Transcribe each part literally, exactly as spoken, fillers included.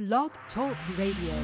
Blog Talk Radio.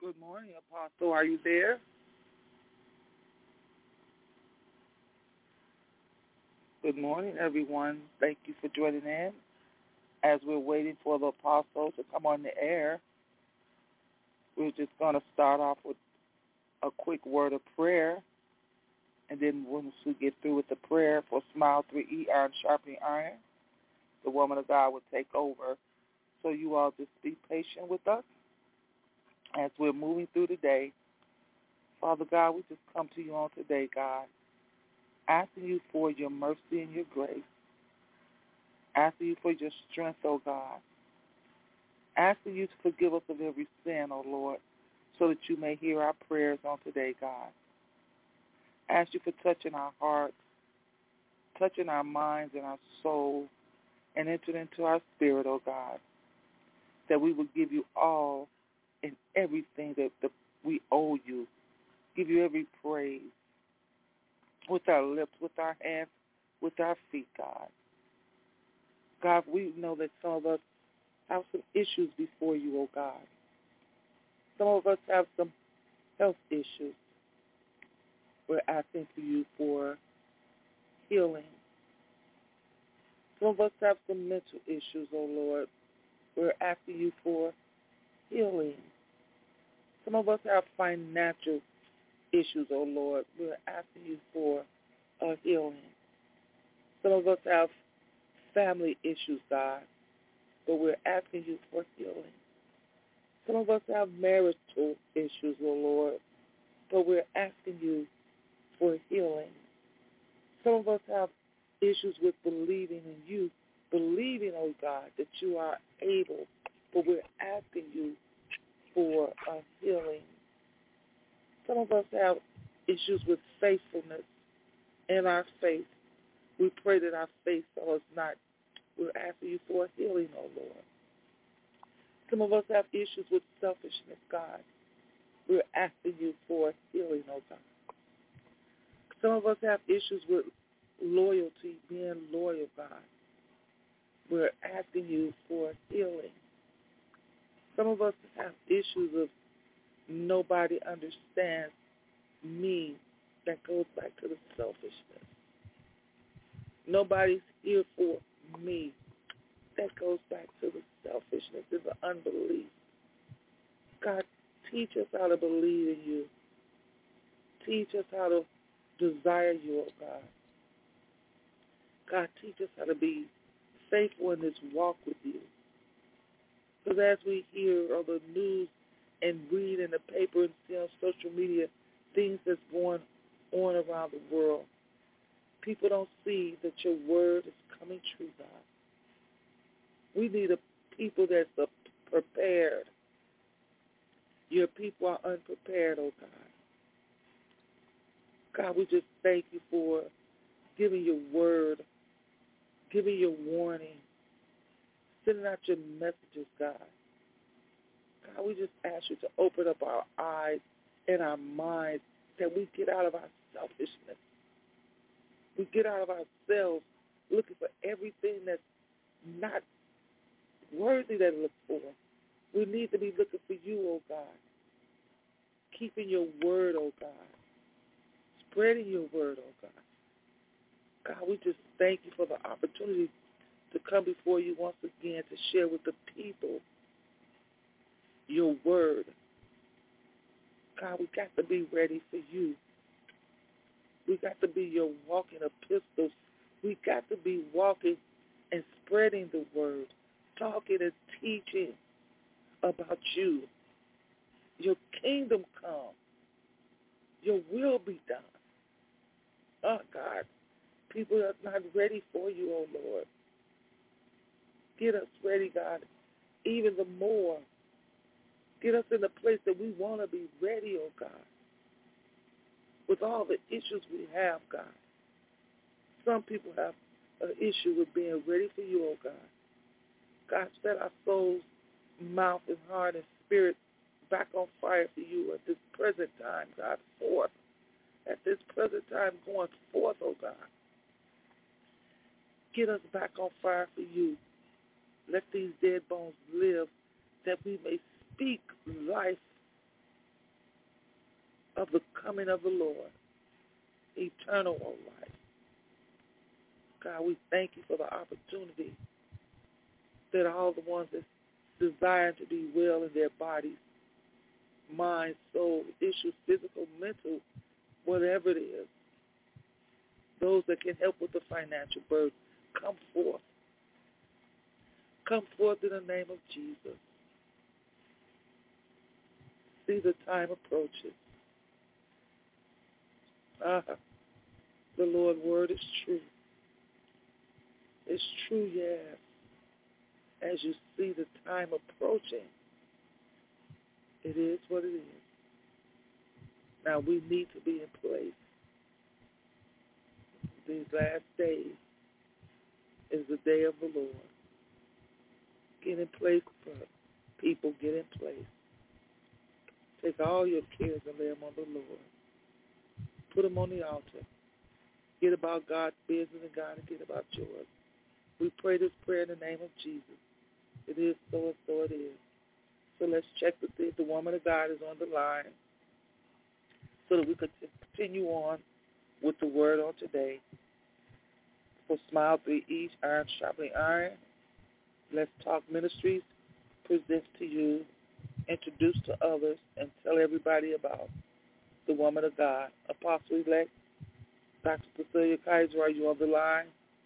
Good morning, Apostle. Are you there? Good morning, everyone. Thank you for joining in. As we're waiting for the Apostle to come on the air, we're just going to start off with a quick word of prayer. And then once we get through with the prayer for Smile three E, Iron Sharpening Iron, the woman of God will take over. So you all just be patient with us as we're moving through the day. Father God, we just come to you on today, God, asking you for your mercy and your grace, asking you for your strength, oh God, asking you to forgive us of every sin, oh Lord, so that you may hear our prayers on today, God. Ask you for touching our hearts, touching our minds and our soul, and entering into our spirit, oh God, that we will give you all and everything that the, we owe you, give you every praise with our lips, with our hands, with our feet, God. God, we know that some of us have some issues before you, oh God. Some of us have some health issues. We're asking for you for healing. Some of us have some mental issues, oh Lord. We're asking you for healing. Some of us have financial issues, oh Lord. We're asking you for a healing. Some of us have family issues, God, but we're asking you for healing. Some of us have marital issues, oh Lord, but we're asking you for healing. Some of us have issues with believing in you, believing, oh God, that you are able, but we're asking you for a healing. Some of us have issues with faithfulness in our faith. We pray that our faith fails not. We're asking you for a healing, oh Lord. Some of us have issues with selfishness, God. We're asking you for healing, oh God. Some of us have issues with loyalty, being loyal, God. We're asking you for healing. Some of us have issues of nobody understands me. That goes back to the selfishness. Nobody's here for me. That goes back to the selfishness and the unbelief. God, teach us how to believe in you. Teach us how to desire you, oh God. God, teach us how to be faithful in this walk with you. Because as we hear on the news and read in the paper and see on social media things that's going on around the world, people don't see that your word is coming true, God. We need a people that's uh, prepared. Your people are unprepared, oh God. God, we just thank you for giving your word, giving your warning, sending out your messages, God. God, we just ask you to open up our eyes and our minds, that we get out of our selfishness. We get out of ourselves looking for everything that's not worthy to look for. We need to be looking for you, oh God. Keeping your word, oh God. Spreading your word, oh God. God, we just thank you for the opportunity to come before you once again to share with the people your word. God, we got to be ready for you. We got to be your walking epistles. We got to be walking and spreading the word, talking and teaching about you. Your kingdom come. Your will be done. Oh, God, people are not ready for you, oh, Lord. Get us ready, God, even the more. Get us in the place that we want to be ready, oh, God, with all the issues we have, God. Some people have an issue with being ready for you, oh, God. God, set our souls, mouth, and heart and spirit back on fire for you at this present time, God, forth. At this present time going forth, oh, God. Get us back on fire for you. Let these dead bones live, that we may speak life of the coming of the Lord, eternal life. God, we thank you for the opportunity that all the ones that desire to be well in their bodies, mind, soul, issues, physical, mental, whatever it is, those that can help with the financial burden, come forth. Come forth in the name of Jesus. See the time approaches. Ah, the Lord's word is true. It's true, yes. As you see the time approaching, it is what it is. Now we need to be in place. These last days is the day of the Lord. Get in place, people, get in place. Take all your cares and lay them on the Lord. Put them on the altar. Get about God's business and God and get about yours. We pray this prayer in the name of Jesus. It is so and so it is. So let's check to see if the woman of God is on the line so that we could continue on with the word on today. For Smile three Each, Iron Sharpening Iron, Let's Talk Ministries presents to you, introduce to others, and tell everybody about the woman of God. Apostle-elect Doctor Cecilia Kaiser, are you on the line?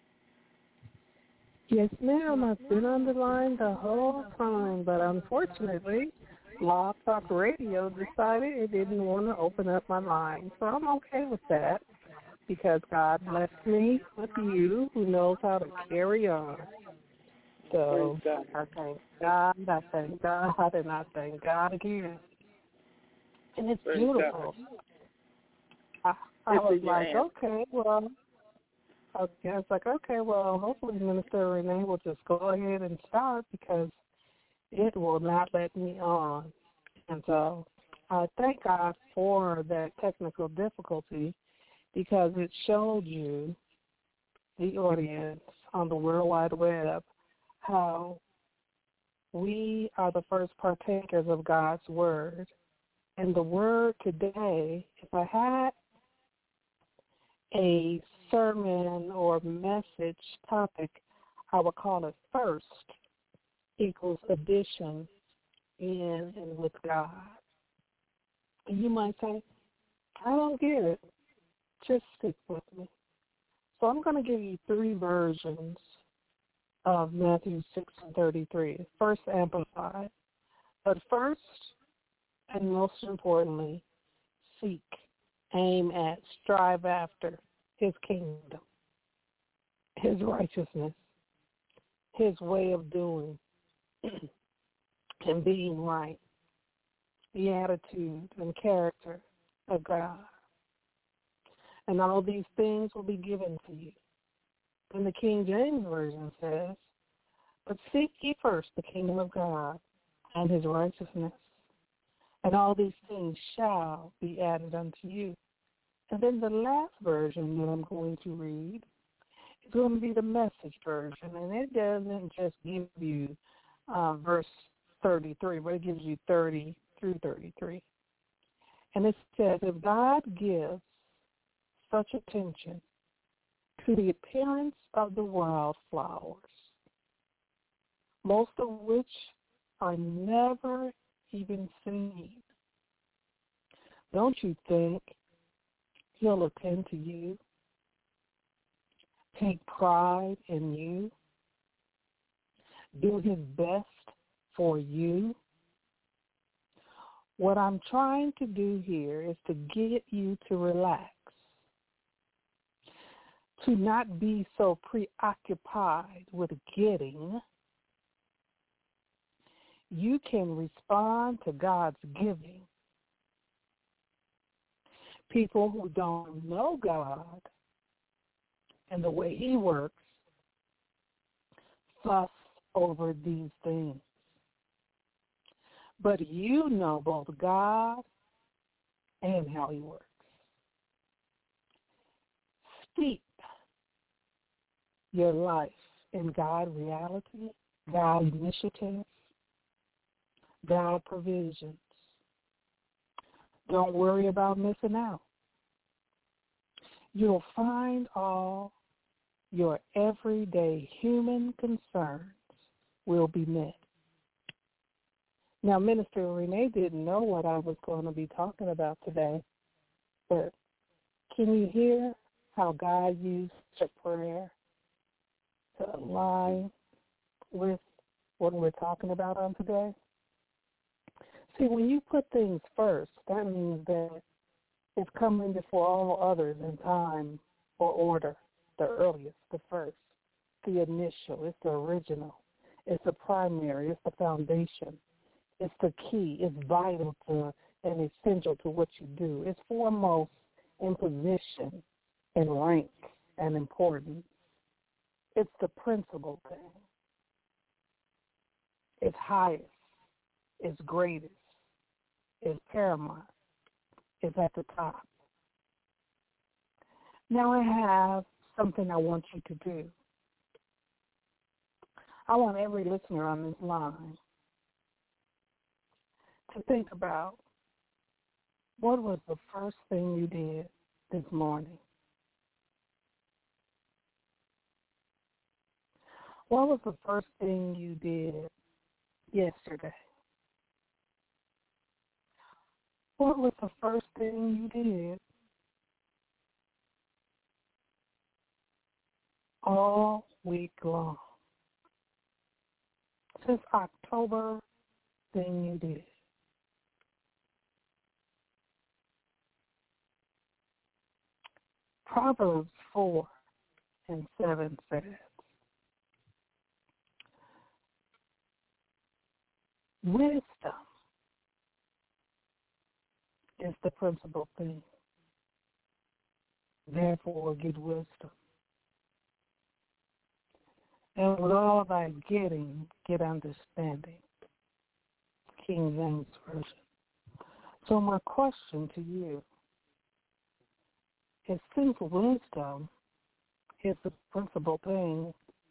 Yes, ma'am. I've been on the line the whole time, but unfortunately, Blog Talk Radio decided it didn't want to open up my line. So I'm okay with that because God blessed me with you who knows how to carry on. So I thank God, I thank God, and I thank God again. And it's Praise beautiful. I, I was like, hand. okay, well, okay. I was like, okay, well, hopefully Minister Renee will just go ahead and start because it will not let me on. And so I thank God for that technical difficulty because it showed you, the audience on the World Wide Web, how we are the first partakers of God's Word. And the Word today, if I had a sermon or message topic, I would call it first equals addition in and with God. And you might say, I don't get it. Just stick with me. So I'm going to give you three versions of Matthew six and thirty-three. First, amplified. But first, and most importantly, seek, aim at, strive after his kingdom, his righteousness, his way of doing and being right, the attitude and character of God. And all these things will be given to you. And the King James Version says, but seek ye first the kingdom of God and his righteousness, and all these things shall be added unto you. And then the last version that I'm going to read is going to be the Message version, and it doesn't just give you uh, verse thirty-three, but it gives you thirty through thirty-three. And it says, if God gives such attention to the appearance of the wildflowers, most of which are never even seen, don't you think he'll attend to you, take pride in you, do his best for you? What I'm trying to do here is to get you to relax, to not be so preoccupied with getting. You can respond to God's giving. People who don't know God and the way he works fuss over these things. But you know both God and how he works. Steep your life in God reality, God initiative, God provisions. Don't worry about missing out. You'll find all your everyday human concerns will be met. Now, Minister Renee didn't know what I was going to be talking about today, but can you hear how God used a prayer to align with what we're talking about on today? See, when you put things first, that means that it's coming before all others in time or order, the earliest, the first, the initial, it's the original, it's the primary, it's the foundation, it's the key, it's vital to and essential to what you do. It's foremost in position and rank and importance. It's the principal thing. It's highest. It's greatest. It's paramount. It's at the top. Now I have something I want you to do. I want every listener on this line to think about what was the first thing you did this morning. What was the first thing you did yesterday? What was the first thing you did all week long? Since October, thing you did. Proverbs four and seven says, wisdom is the principal thing. Therefore, get wisdom. And with all thy getting, get understanding. King James Version. So my question to you is, since wisdom is the principal thing,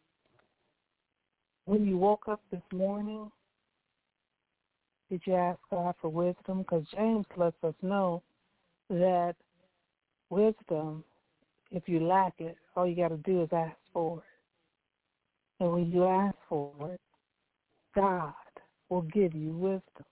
when you woke up this morning, did you ask God for wisdom? Because James lets us know that wisdom, if you lack it, all you got to do is ask for it. And when you ask for it, God will give you wisdom.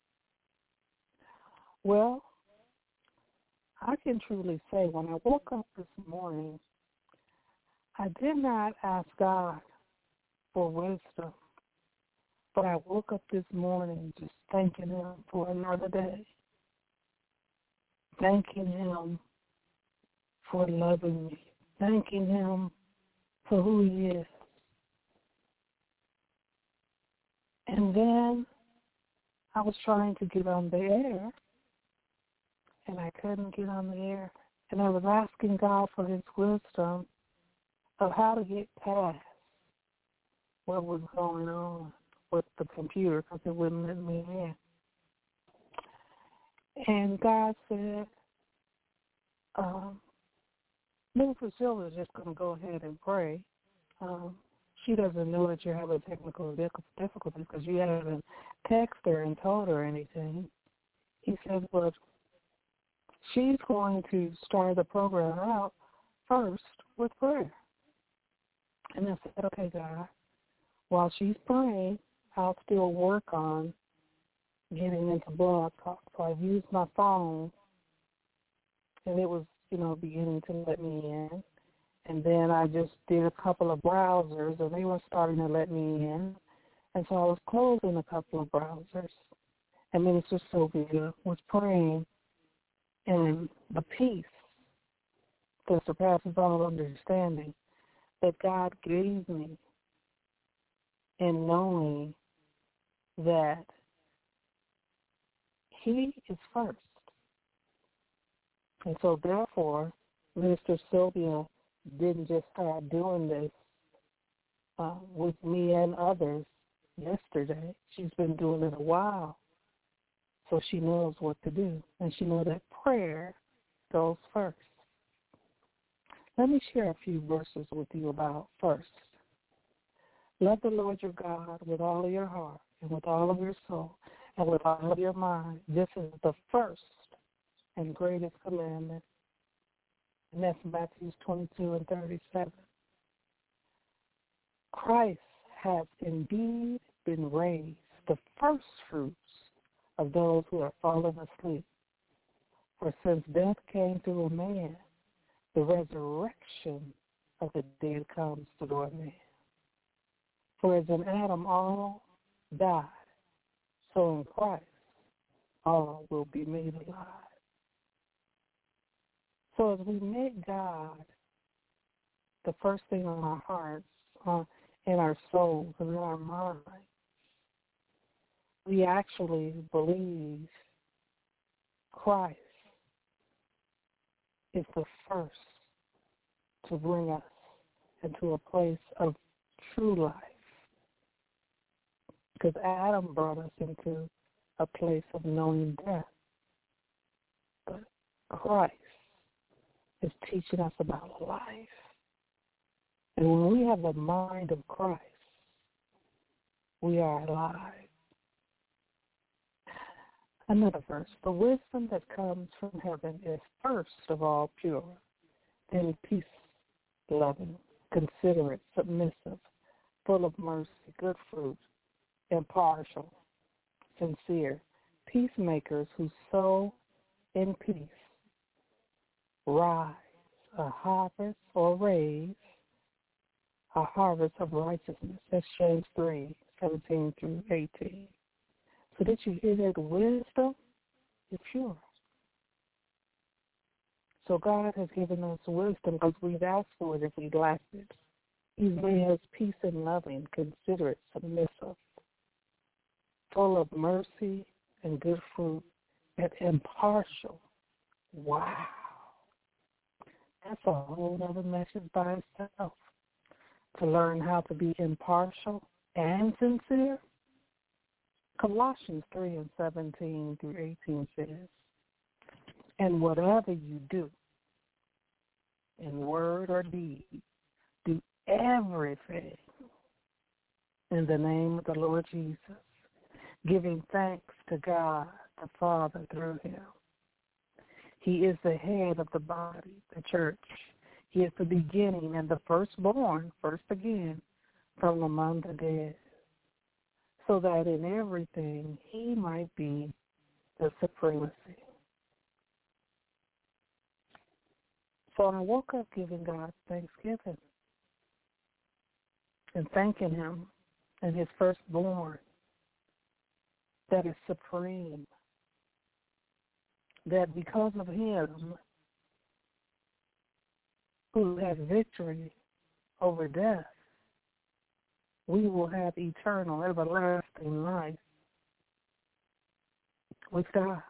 Well, I can truly say when I woke up this morning, I did not ask God for wisdom, but I woke up this morning just thanking him for another day, thanking him for loving me, thanking him for who he is. And then I was trying to get on the air, and I couldn't get on the air. And I was asking God for his wisdom of how to get past what was going on with the computer because it wouldn't let me in. And God said, um, Miss Priscilla is just going to go ahead and pray. Um, she doesn't know that you're having technical difficulties because you haven't texted her and told her anything. He said, well, she's going to start the program out first with prayer. And I said, okay, God, while she's praying, I'll still work on getting into Blog Talk. So I used my phone, and it was, you know, beginning to let me in. And then I just did a couple of browsers, and they were starting to let me in. And so I was closing a couple of browsers. And Minister Sylvia was praying, and the peace that surpasses all understanding that God gave me in knowing that he is first. And so therefore, Minister Sylvia didn't just start doing this uh, with me and others yesterday. She's been doing it a while. So she knows what to do. And she knows that prayer goes first. Let me share a few verses with you about first. Love the Lord your God with all of your heart and with all of your soul and with all of your mind. This is the first and greatest commandment, and that's Matthew twenty-two and thirty-seven. Christ has indeed been raised, the first fruits of those who have fallen asleep. For since death came through a man, the resurrection of the dead comes through a man. For as in Adam all died, so in Christ all will be made alive. So as we make God the first thing on our hearts, on, in our souls, and in our minds, we actually believe Christ is the first to bring us into a place of true life. Because Adam brought us into a place of knowing death. But Christ is teaching us about life. And when we have the mind of Christ, we are alive. Another verse. The wisdom that comes from heaven is first of all pure, then peace-loving, considerate, submissive, full of mercy, good fruit, impartial, sincere, peacemakers who sow in peace, rise a harvest or raise a harvest of righteousness. That's James three, seventeen through eighteen. So did you hear that? Wisdom is pure. So God has given us wisdom because we've asked for it if we lacked it. He's made us peace and loving, considerate, submissive, full of mercy and good fruit, and impartial. Wow. That's a whole other message by itself. To learn how to be impartial and sincere. Colossians three and seventeen through eighteen says, and whatever you do, in word or deed, do everything in the name of the Lord Jesus, giving thanks to God the Father through him. He is the head of the body, the church. He is the beginning and the firstborn, first again, from among the dead, so that in everything he might be the supremacy. So I woke up giving God thanksgiving and thanking him and his firstborn that is supreme, that because of him, who has victory over death, we will have eternal, everlasting life with God.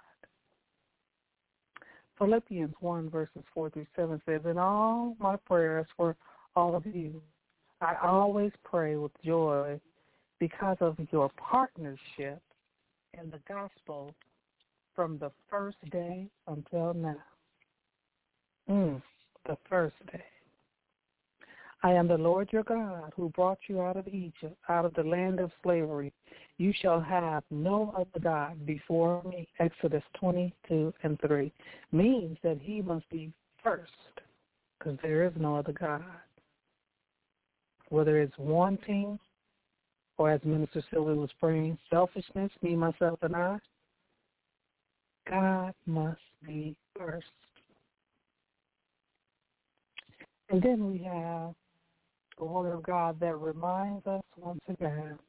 Philippians one, verses four through seven says, in all my prayers for all of you, I always pray with joy because of your partnership in the gospel from the first day until now. Mm. The first day. I am the Lord your God who brought you out of Egypt, out of the land of slavery. You shall have no other God before me. Exodus twenty-two and three means that he must be first because there is no other God. Whether it's wanting or, as Minister Sylvia was praying, selfishness, me, myself, and I, God must be first. And then we have the Word of God that reminds us once again,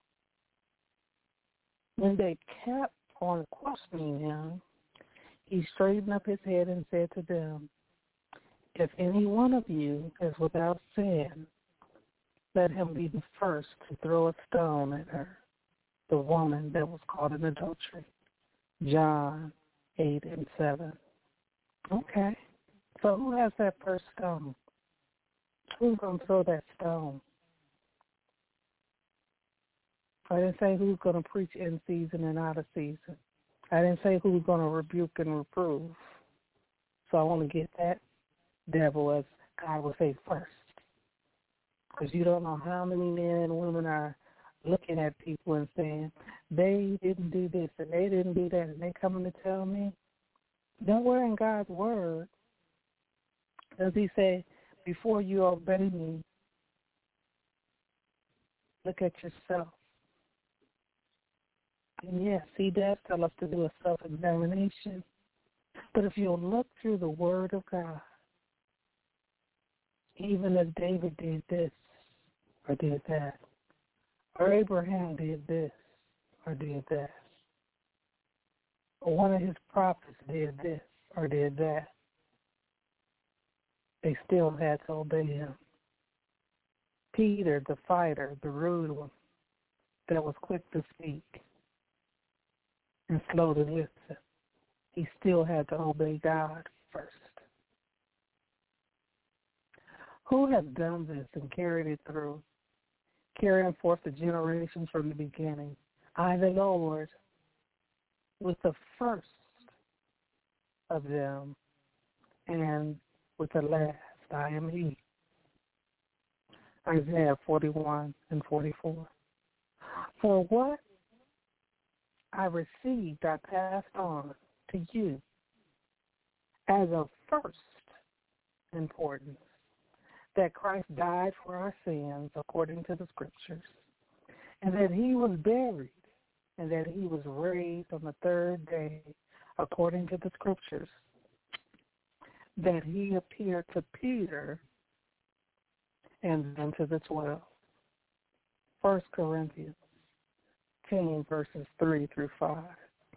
when they kept on questioning him, he straightened up his head and said to them, if any one of you is without sin, let him be the first to throw a stone at her, the woman that was caught in adultery. John eight and seven. Okay, so who has that first stone? Who's going to throw that stone? I didn't say who's going to preach in season and out of season. I didn't say who's going to rebuke and reprove. So I want to get that devil, as God would say, first. Because you don't know how many men and women are looking at people and saying, they didn't do this and they didn't do that, and they coming to tell me. Nowhere in God's word does he say, before you obey me, look at yourself. And yes, he does tell us to do a self-examination. But if you'll look through the word of God, even as David did this or did that, or Abraham did this or did that, or one of his prophets did this or did that, they still had to obey him. Peter, the fighter, the rude one, that was quick to speak and slow to listen, he still had to obey God first. Who has done this and carried it through, carrying forth the generations from the beginning? I, the Lord, with the first of them, and with the last, I am he. Isaiah forty-one and forty-four. For what I received, I passed on to you as of first importance, that Christ died for our sins according to the Scriptures, and that he was buried, and that he was raised on the third day according to the Scriptures, that he appeared to Peter and then to the twelve. First Corinthians ten, verses three through five.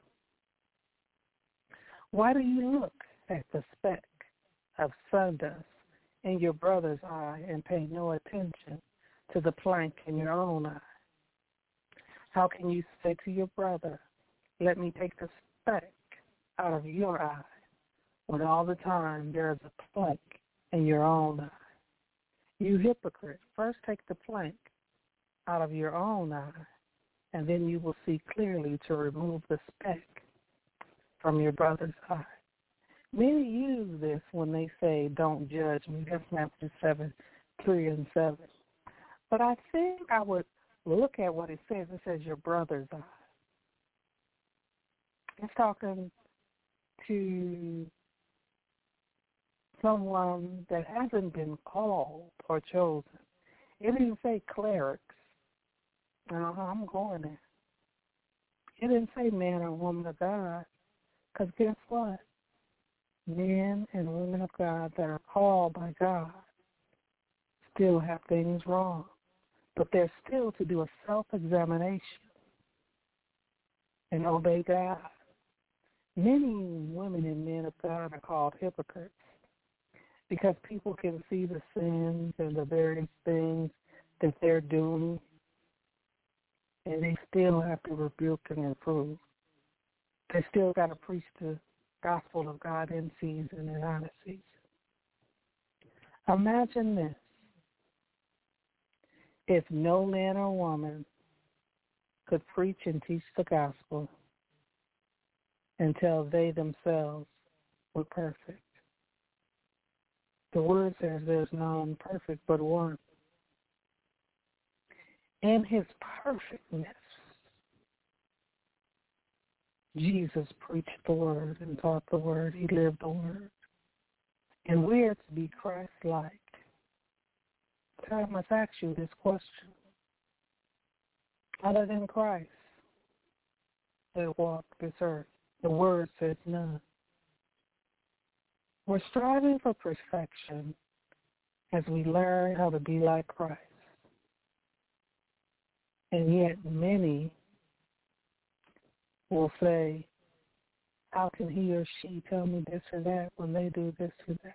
Why do you look at the speck of sawdust in your brother's eye and pay no attention to the plank in your own eye? How can you say to your brother, let me take the speck out of your eye, when all the time there is a plank in your own eye? You hypocrite, first take the plank out of your own eye, and then you will see clearly to remove the speck from your brother's eye. Many use this when they say, don't judge me. That's Matthew seven, three and seven. But I think I would look at what it says. It says your brother's eye. It's talking to someone that hasn't been called or chosen. It didn't say clerics. Uh, I'm going there. It didn't say man or woman of God, because guess what? Men and women of God that are called by God still have things wrong, but they're still to do a self-examination and obey God. Many women and men of God are called hypocrites because people can see the sins and the various things that they're doing, and they still have to rebuke and reprove. They still got to preach the gospel of God in season and out of season. Imagine this. If no man or woman could preach and teach the gospel until they themselves were perfect. The word says there's none perfect but one. In his perfectness, Jesus preached the word and taught the word. He lived the word. And we are to be Christ-like. So I must ask you this question. Other than Christ that walked this earth, the word says none. We're striving for perfection as we learn how to be like Christ. And yet many will say, how can he or she tell me this or that when they do this or that?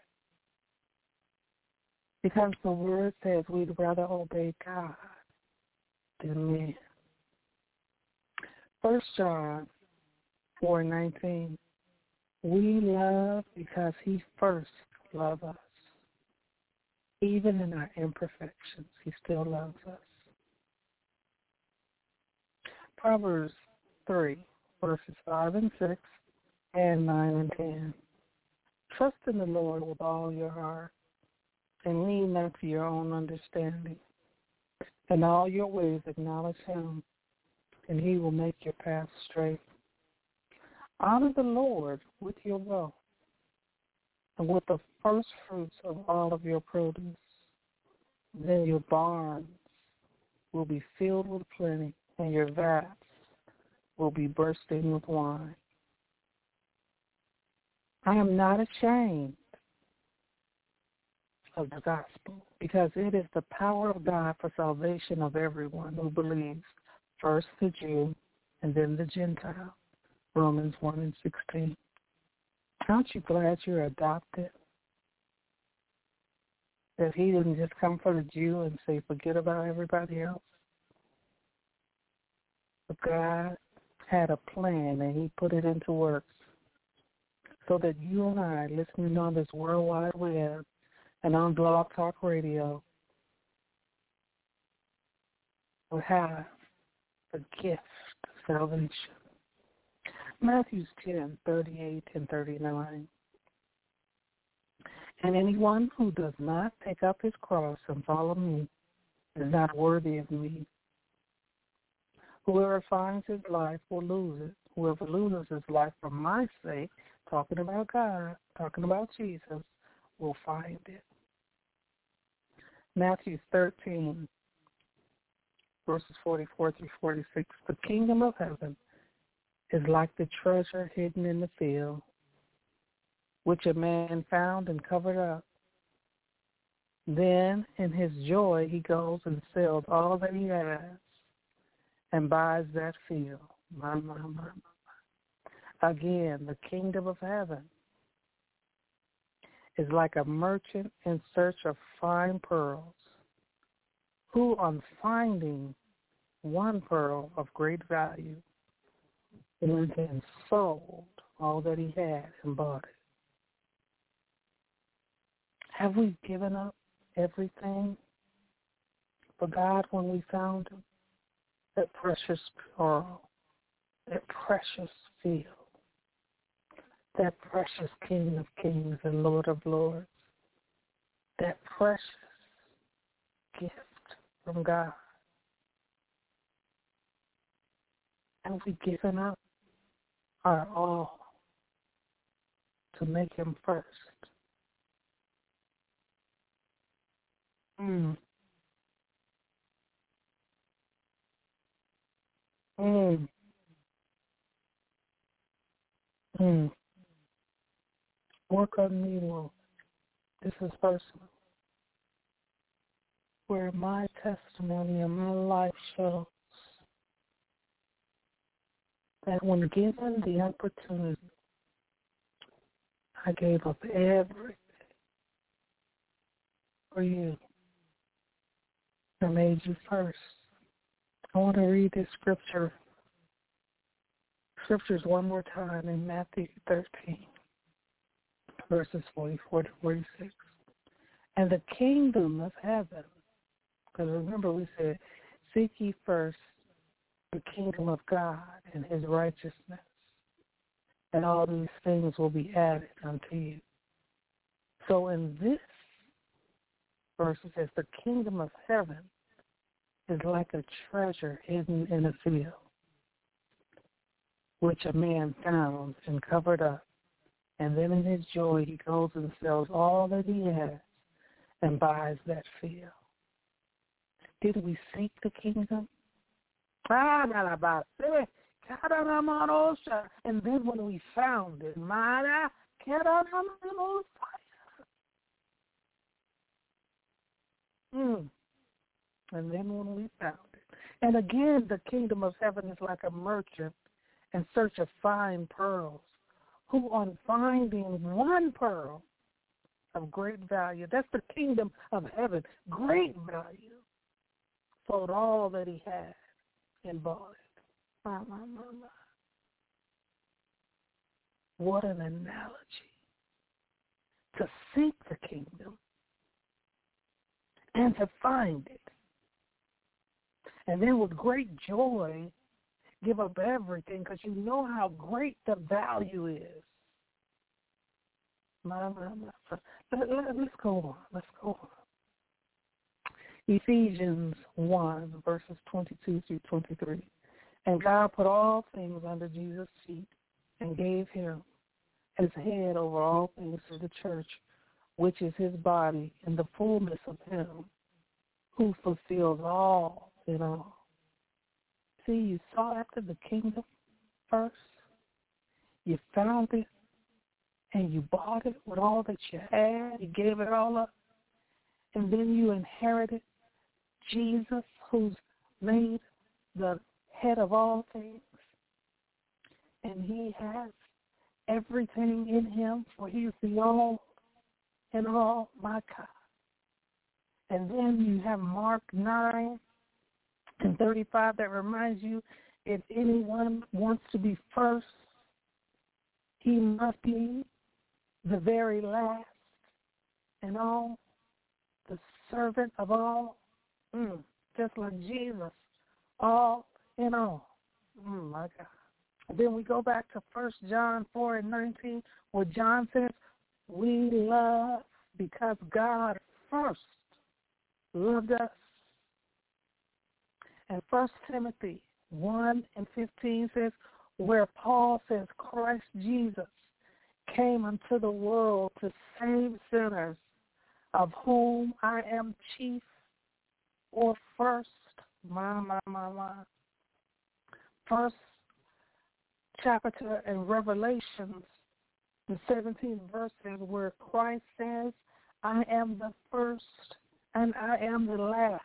Because the word says we'd rather obey God than men. First John four nineteen, we love because he first loved us. Even in our imperfections, he still loves us. Proverbs three, verses five and six, and nine and ten. Trust in the Lord with all your heart, and lean not to your own understanding. In all your ways acknowledge him, and he will make your path straight. Honor the Lord with your wealth and with the first fruits of all of your produce. Then your barns will be filled with plenty, and your vats will be bursting with wine. I am not ashamed of the gospel, because it is the power of God for salvation of everyone who believes, first the Jew and then the Gentile. Romans one and sixteen. Aren't you glad you're adopted? That he didn't just come for the Jew and say, forget about everybody else. But God had a plan, and he put it into work so that you and I, listening on this World Wide Web and on Blog Talk Radio, will have the gift of salvation. Matthew ten, thirty-eight and thirty-nine. And anyone who does not take up his cross and follow me is not worthy of me. Whoever finds his life will lose it. Whoever loses his life for my sake, talking about God, talking about Jesus, will find it. Matthew thirteen, verses forty-four through forty-six. The kingdom of heaven is like the treasure hidden in the field, which a man found and covered up. Then, in his joy, he goes and sells all that he has and buys that field. My, my, my, my. Again, the kingdom of heaven is like a merchant in search of fine pearls, who, on finding one pearl of great value, went and sold all that he had and bought it. Have we given up everything for God when we found him? That precious pearl, that precious field, that precious King of kings and Lord of lords, that precious gift from God. Have we given up our all to make him first? Mm. Mm. Mm. Work on me, Lord. This is personal. Where my testimony and my life shows that when given the opportunity, I gave up everything for you. I made you first. I want to read this scripture, scriptures one more time in Matthew thirteen, verses forty-four to forty-six. And the kingdom of heaven, because remember we said, seek ye first the kingdom of God and his righteousness, and all these things will be added unto you. So in this verse it says, the kingdom of heaven is like a treasure hidden in a field, which a man found and covered up. And then in his joy he goes and sells all that he has and buys that field. Did we seek the kingdom? And then when we found it, mm. And then when we found it. And again, the kingdom of heaven is like a merchant in search of fine pearls, who on finding one pearl of great value, that's the kingdom of heaven, great value, sold all that he had and bought it. My, my, my, my. What an analogy. To seek the kingdom and to find it. And then with great joy, give up everything because you know how great the value is. My, my, my. Let, let, let's go on. Let's go on. Ephesians one, verses twenty-two through twenty-three. And God put all things under Jesus' feet and gave him as head over all things to the church, which is his body, in the fullness of him who fulfills all in all. See, you sought after the kingdom first. You found it, and you bought it with all that you had. You gave it all up. And then you inherited Jesus, who's made the head of all things. And he has everything in him, for he is the all in all, my God. And then you have Mark nine and thirty-five that reminds you, if anyone wants to be first, he must be the very last and all, the servant of all, mm, just like Jesus, all in all. Mm, my God. Then we go back to First John four and nineteen, where John says, we love because God first loved us. And First Timothy one and fifteen says, where Paul says, Christ Jesus came into the world to save sinners, of whom I am chief or first. My, my, my, my. First chapter in Revelations, the seventeenth verse says, where Christ says, I am the first and I am the last.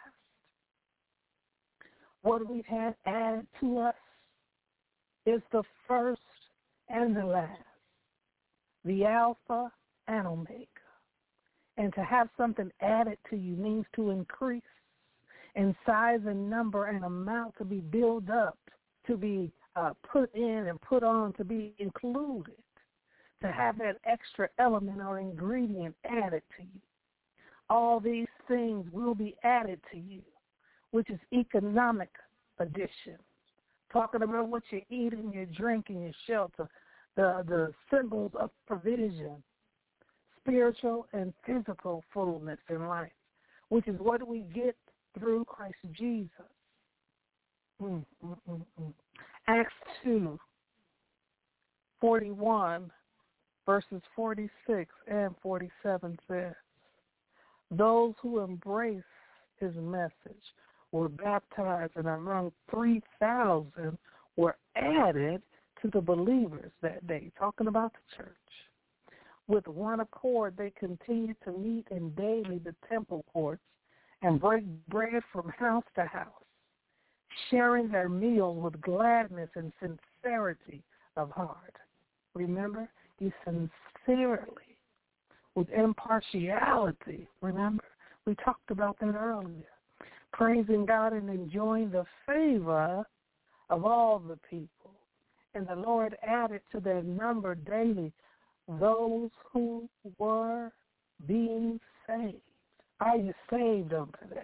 What we've had added to us is the first and the last, the Alpha and Omega. And to have something added to you means to increase in size and number and amount, to be built up, to be uh, put in and put on, to be included, to have that extra element or ingredient added to you. All these things will be added to you, which is economic addition. Talking about what you're eating, you're drinking, your shelter, the, the symbols of provision, spiritual and physical fullness in life, which is what we get through Christ Jesus. Mm, mm, mm, mm. Acts two, forty-one, verses forty-six and forty-seven says, those who embrace his message were baptized, and among three thousand were added to the believers that day, talking about the church. With one accord, they continued to meet in daily the temple courts and break bread from house to house, sharing their meals with gladness and sincerity of heart. Remember, you sincerely, with impartiality, remember, we talked about that earlier, praising God and enjoying the favor of all the people. And the Lord added to their number daily those who were being saved. Are you saved on today?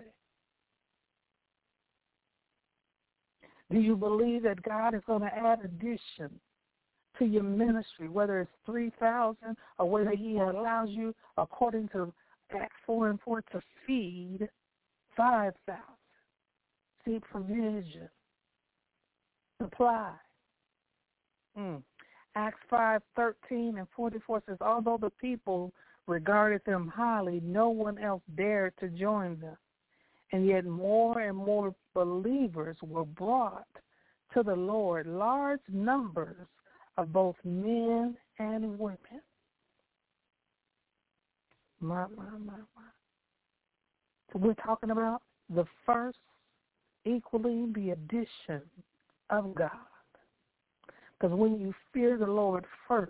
Do you believe that God is going to add addition to your ministry, whether it's three thousand or whether he allows you, according to Acts four and four, to feed five thousand? See, provision, supply. Mm. Acts five thirteen and forty-four says, although the people regarded them highly, no one else dared to join them. And yet more and more believers were brought to the Lord, large numbers of both men and women. My, my, my, my. So we're talking about the first equaling the addition of God. Because when you fear the Lord first,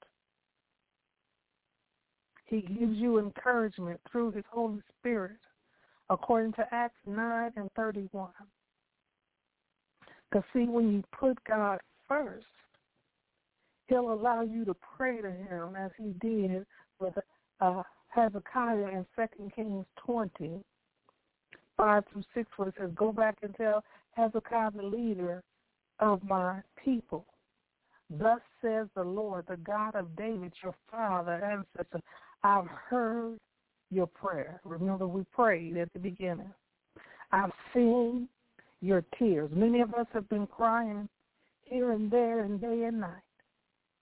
he gives you encouragement through his Holy Spirit, according to Acts nine and thirty-one. Because, see, when you put God first, he'll allow you to pray to him as he did with uh, Hezekiah in Second Kings twenty, five through six, where it says, go back and tell Hezekiah, the leader of my people, thus says the Lord, the God of David, your father, ancestor, I've heard your prayer. Remember, we prayed at the beginning. I've seen your tears. Many of us have been crying here and there and day and night.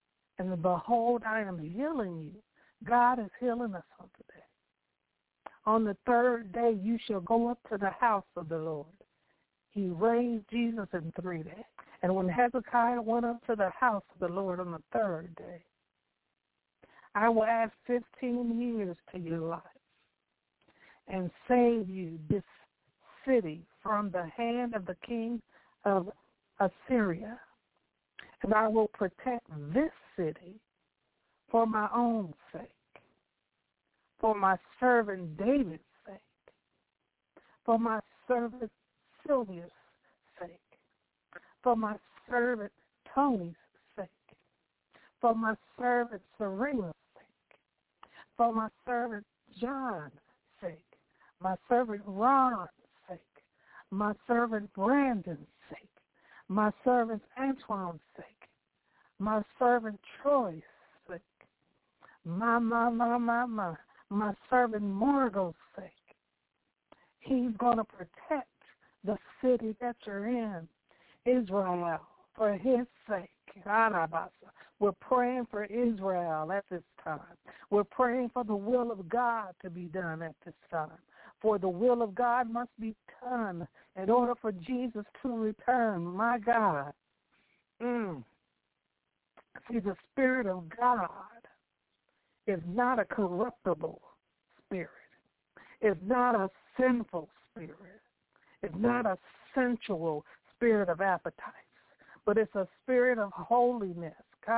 And behold, I am healing you. God is healing us on today. On the third day, you shall go up to the house of the Lord. He raised Jesus in three days. And when Hezekiah went up to the house of the Lord on the third day, I will add fifteen years to your life and save you this city from the hand of the king of Assyria. And I will protect this city for my own sake, for my servant David's sake, for my servant Sylvia's sake, for my servant Tony's sake, for my servant Serena's sake, for my servant John's sake, my servant Ron's sake, my servant Brandon's sake, my servant Antoine's sake, my servant Troy's sake, my, my, my, my, my, my servant Margot's sake. He's going to protect the city that you're in, Israel, for his sake. We're praying for Israel at this time. We're praying for the will of God to be done at this time. For the will of God must be done in order for Jesus to return. My God. Mm. See, the Spirit of God is not a corruptible spirit. It's not a sinful spirit. It's not a sensual spirit of appetites, but it's a spirit of holiness.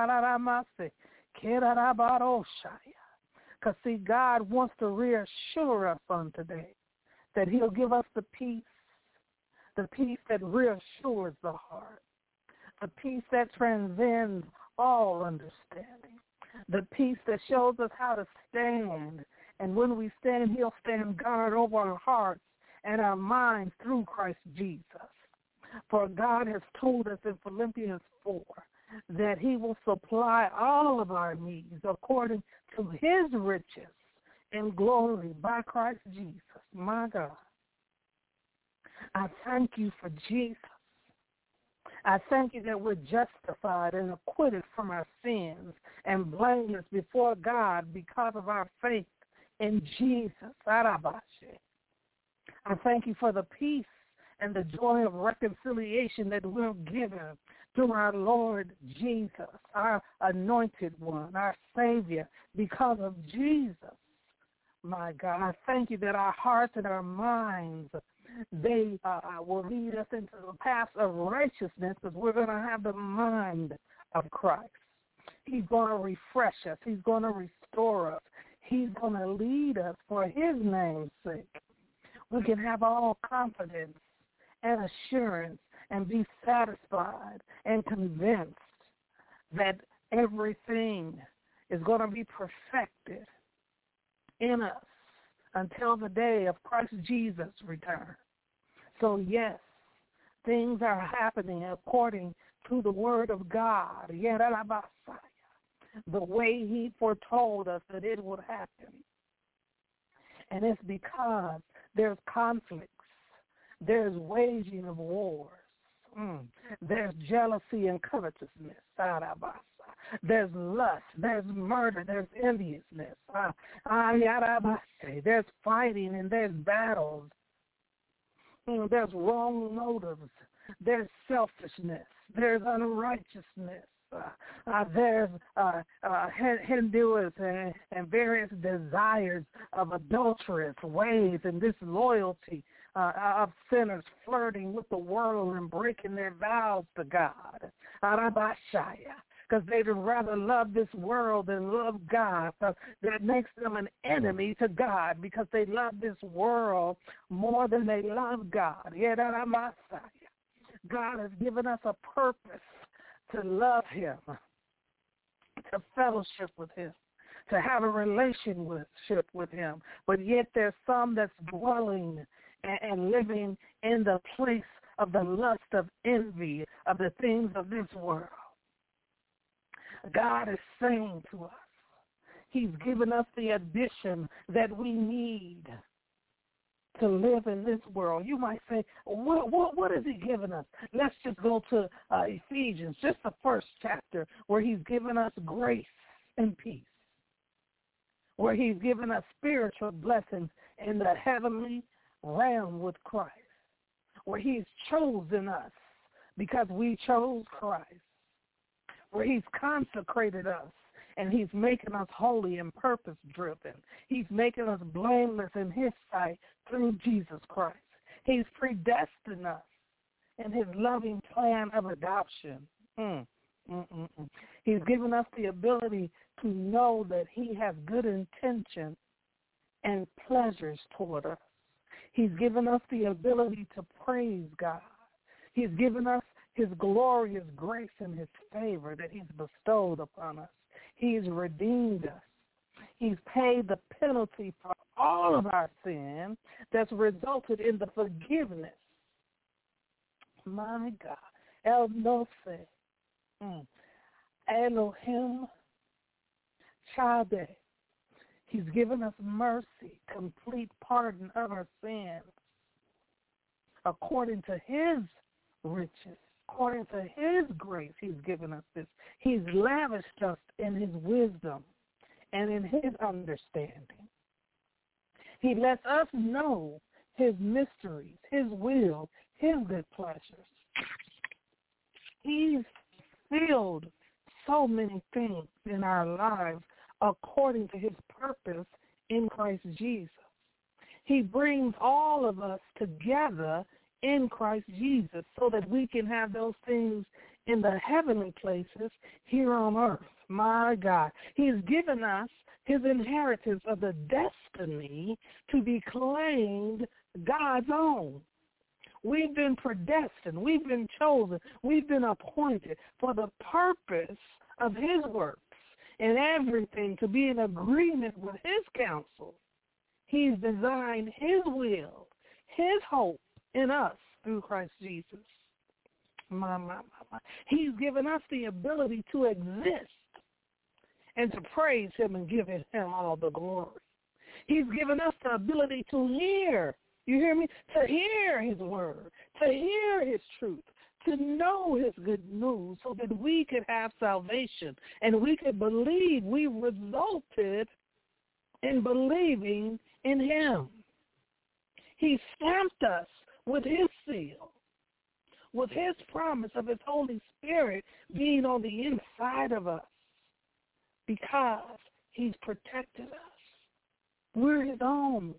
Because, see, God wants to reassure us on today that he'll give us the peace, the peace that reassures the heart, the peace that transcends all understanding, the peace that shows us how to stand. And when we stand, he'll stand guard over our hearts and our minds through Christ Jesus. For God has told us in Philippians four that he will supply all of our needs according to his riches in glory by Christ Jesus. My God, I thank you for Jesus. I thank you that we're justified and acquitted from our sins and blameless before God because of our faith in Jesus. I thank you for the peace and the joy of reconciliation that we're given through our Lord Jesus, our anointed one, our Savior, because of Jesus. My God, I thank you that our hearts and our minds, they uh, will lead us into the path of righteousness because we're going to have the mind of Christ. He's going to refresh us. He's going to restore us. He's going to lead us for his name's sake. We can have all confidence and assurance and be satisfied and convinced that everything is going to be perfected in us until the day of Christ Jesus' return. So, yes, things are happening according to the word of God, the way he foretold us that it would happen. And it's because there's conflicts, there's waging of wars, mm. there's jealousy and covetousness, there's lust, there's murder, there's enviousness, there's fighting and there's battles, mm. there's wrong motives, there's selfishness, there's unrighteousness. Uh, uh, there's uh, uh, Hinduism and, and various desires of adulterous ways and disloyalty uh, of sinners flirting with the world and breaking their vows to God. Because they'd rather love this world than love God. So that makes them an enemy to God because they love this world more than they love God. God has given us a purpose to love him, to fellowship with him, to have a relationship with him. But yet there's some that's dwelling and, and living in the place of the lust of envy of the things of this world. God is saying to us, he's given us the addition that we need to live in this world. You might say, what, what, what has he given us? Let's just go to uh, Ephesians, just the first chapter, where he's given us grace and peace, where he's given us spiritual blessings in the heavenly realm with Christ, where he's chosen us because we chose Christ, where he's consecrated us and he's making us holy and purpose-driven. He's making us blameless in his sight through Jesus Christ. He's predestined us in his loving plan of adoption. Mm, mm, mm, mm. He's given us the ability to know that he has good intentions and pleasures toward us. He's given us the ability to praise God. He's given us his glorious grace and his favor that he's bestowed upon us. He's redeemed us. He's paid the penalty for all of our sin that's resulted in the forgiveness. My God. El Nose. Mm. Elohim Chade. He's given us mercy, complete pardon of our sins, according to his riches, according to his grace. He's given us this. He's lavished us in his wisdom and in his understanding. He lets us know his mysteries, his will, his good pleasures. He's filled so many things in our lives according to his purpose in Christ Jesus. He brings all of us together in Christ Jesus so that we can have those things in the heavenly places here on earth. My God. He's given us his inheritance of the destiny to be claimed God's own. We've been predestined. We've been chosen. We've been appointed for the purpose of his works and everything to be in agreement with his counsel. He's designed his will, his hope in us through Christ Jesus. My, my, my, my. He's given us the ability to exist and to praise him and give him all the glory. He's given us the ability to hear. You hear me? To hear his word, to hear his truth, to know his good news so that we could have salvation and we could believe. We resulted in believing in him. He stamped us with his seal, with his promise of his Holy Spirit being on the inside of us because he's protected us. We're his own.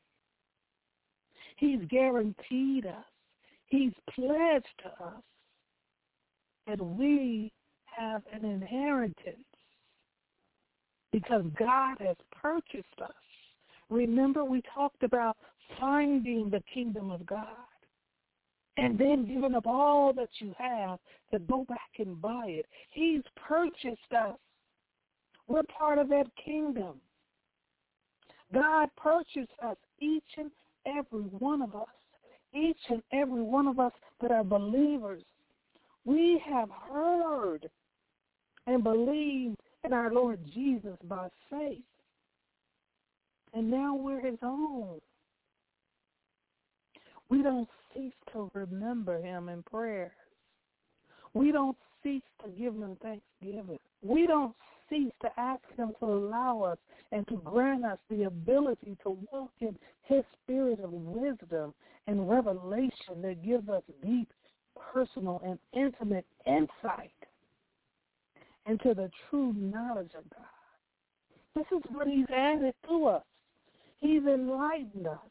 He's guaranteed us. He's pledged to us that we have an inheritance because God has purchased us. Remember, we talked about finding the kingdom of God and then giving up all that you have to go back and buy it. He's purchased us. We're part of that kingdom. God purchased us, each and every one of us, each and every one of us that are believers. We have heard and believed in our Lord Jesus by faith. And now we're his own. We don't cease to remember him in prayers. We don't cease to give him thanksgiving. We don't cease to ask him to allow us and to grant us the ability to walk in his spirit of wisdom and revelation that gives us deep, personal, and intimate insight into the true knowledge of God. This is what he's added to us. He's enlightened us.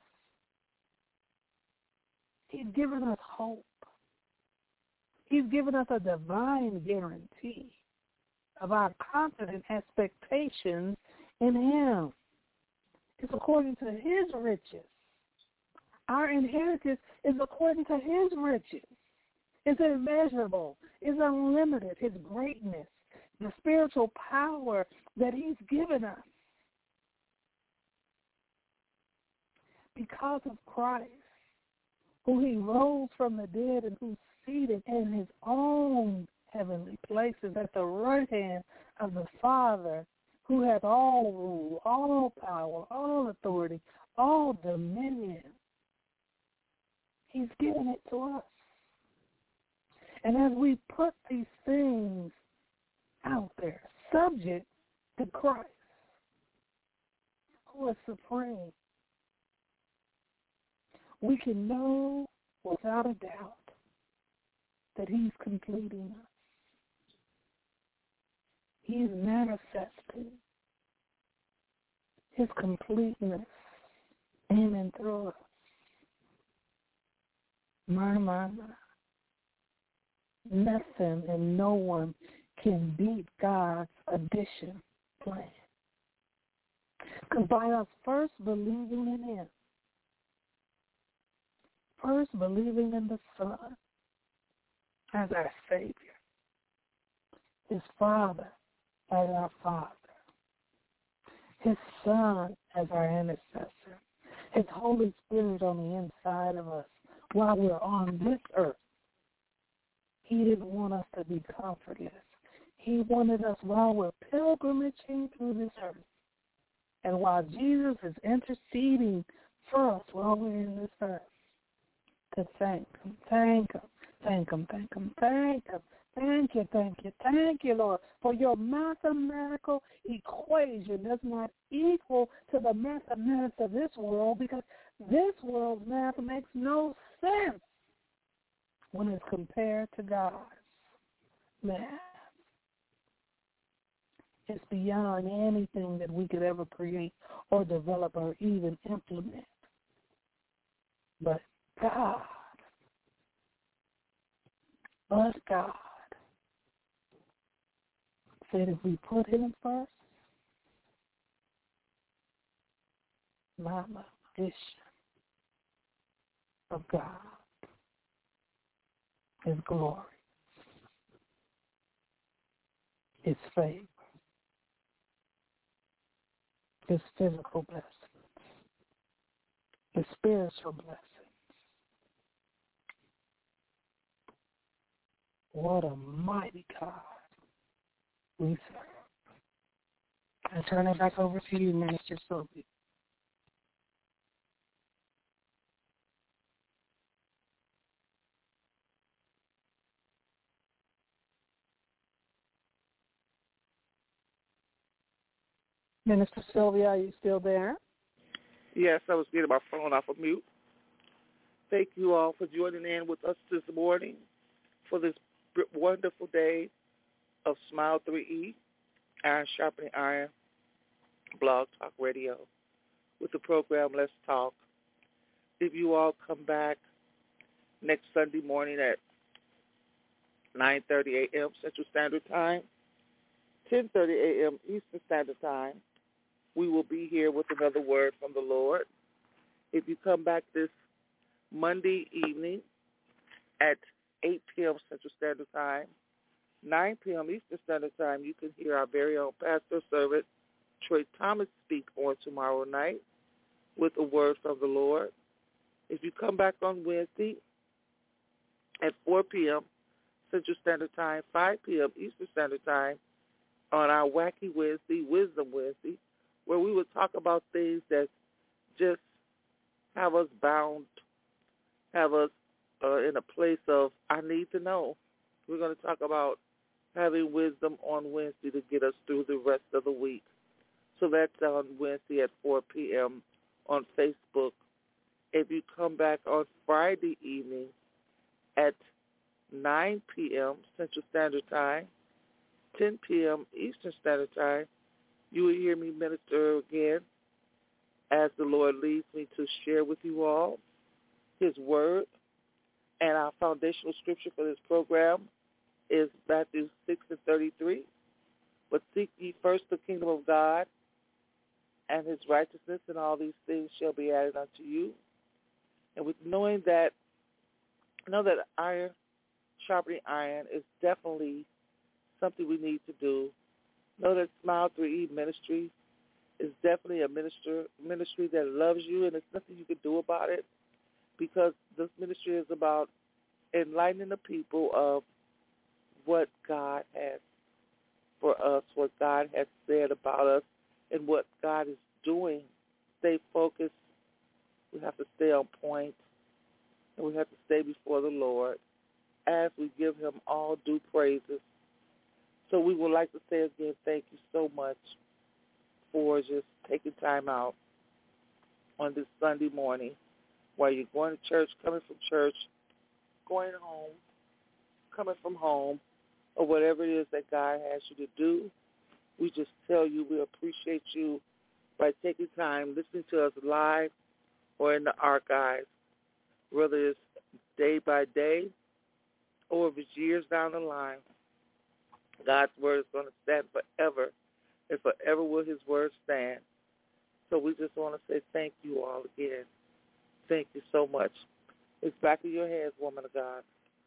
He's given us hope. He's given us a divine guarantee of our confident expectations in him. It's according to his riches. Our inheritance is according to his riches. It's immeasurable. It's unlimited, his greatness, the spiritual power that he's given us. Because of Christ, who he rose from the dead and who's seated in his own heavenly places at the right hand of the Father, who has all rule, all power, all authority, all dominion. He's given it to us. And as we put these things out there, subject to Christ, who is supreme, we can know without a doubt that he's completing us. He's manifesting his completeness in and through us. My, my, my. Nothing and no one can beat God's addition plan. Because by us first believing in him, first believing in the Son as our Savior, his Father as our Father, his Son as our intercessor, his Holy Spirit on the inside of us while we're on this earth. He didn't want us to be comfortless. He wanted us while we're pilgrimaging through this earth. And while Jesus is interceding for us while we're in this earth, to thank him, thank him, thank him, thank him, thank him, thank you, thank you, thank you, Lord, for your mathematical equation does not equal to the mathematics of this world, because this world's math makes no sense when it's compared to God's math. It's beyond anything that we could ever create or develop or even implement. But God, but God, said if we put him first, my addition of God, his glory, his favor, his physical blessings, his spiritual blessings. What a mighty God we serve. I turn it back over to you, Minister Sylvia. Minister Sylvia, are you still there? Yes, I was getting my phone off of mute. Thank you all for joining in with us this morning for this wonderful day of Smile three E, Iron Sharpening Iron, Blog Talk Radio, with the program Let's Talk. If you all come back next Sunday morning at nine thirty a.m. Central Standard Time, ten thirty a.m. Eastern Standard Time, we will be here with another word from the Lord. If you come back this Monday evening at eight p.m. Central Standard Time, nine p.m. Eastern Standard Time, you can hear our very own pastor servant, Troy Thomas, speak on tomorrow night with a word from the Lord. If you come back on Wednesday at four p.m. Central Standard Time, five p.m. Eastern Standard Time, on our Wacky Wednesday, Wisdom Wednesday, where we would talk about things that just have us bound, have us uh, in a place of, I need to know. We're going to talk about having wisdom on Wednesday to get us through the rest of the week. So that's on Wednesday at four p.m. on Facebook. If you come back on Friday evening at nine p.m. Central Standard Time, ten p.m. Eastern Standard Time, you will hear me minister again as the Lord leads me to share with you all his word. And our foundational scripture for this program is Matthew six and thirty-three. But seek ye first the kingdom of God and his righteousness, and all these things shall be added unto you. And with knowing that, know that iron sharpening iron is definitely something we need to do. Know that Smile three E Ministry is definitely a minister, ministry that loves you, and there's nothing you can do about it, because this ministry is about enlightening the people of what God has for us, what God has said about us, and what God is doing. Stay focused. We have to stay on point. and we have to stay before the Lord as we give him all due praises. So we would like to say again, thank you so much for just taking time out on this Sunday morning while you're going to church, coming from church, going home, coming from home, or whatever it is that God has you to do. We just tell you we appreciate you by taking time, listening to us live or in the archives, whether it's day by day or if it's years down the line. God's word is going to stand forever, and forever will his word stand. So we just want to say thank you all again. Thank you so much. It's back in your hands, woman of God.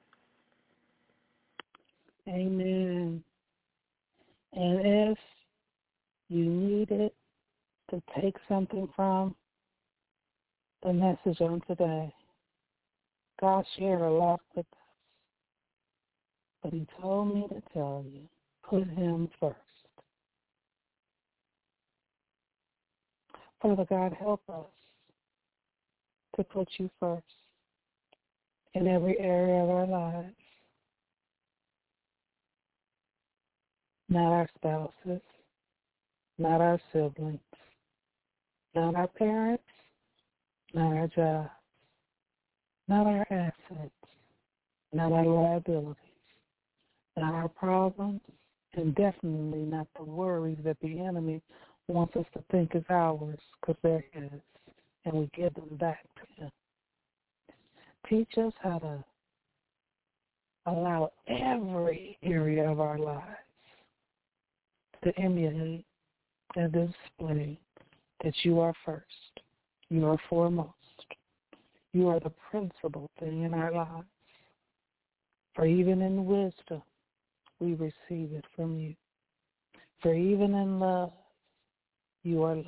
Amen. And if you needed to take something from the message on today, God shared a lot with us, but he told me to tell you, put him first. Father God, help us to put you first in every area of our lives. Not our spouses, not our siblings, not our parents, not our jobs, not our assets, not our liabilities, not our problems, and definitely not the worries that the enemy wants us to think is ours, because they're his, and we give them back to him. Teach us how to allow every area of our lives to emulate and display that you are first, you are foremost, you are the principal thing in our lives. For even in wisdom, we receive it from you. For even in love, you are love.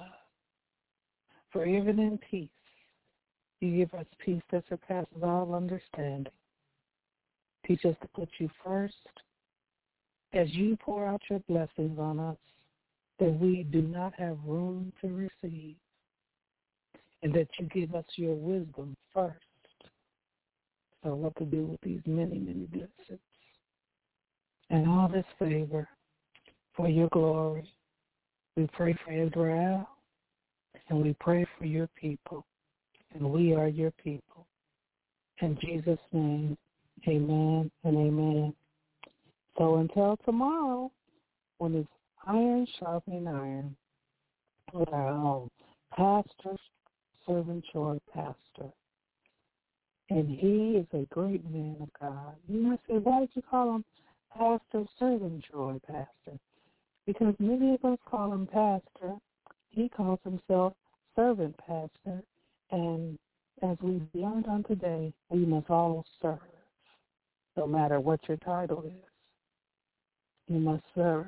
For even in peace, you give us peace that surpasses all understanding. Teach us to put you first as you pour out your blessings on us that we do not have room to receive, and that you give us your wisdom first. So what to do with these many, many blessings and all this favor for your glory. We pray for Israel, and we pray for your people, and we are your people. In Jesus' name, amen and amen. So until tomorrow, when it's iron sharpening iron, with our own pastor, servant, Troy pastor. And he is a great man of God. You might say, why did you call him Pastor, Servant, Troy pastor? Because many of us call him pastor. He calls himself servant pastor. And as we've learned on today, we must all serve, no matter what your title is. You must serve.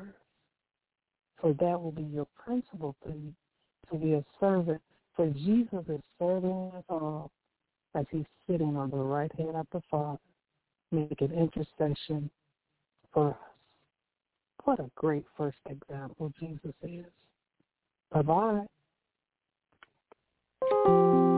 For that will be your principal thing, to be a servant. For Jesus is serving us all as he's sitting on the right hand of the Father, making intercession for us. What a great first example Jesus is. Bye-bye.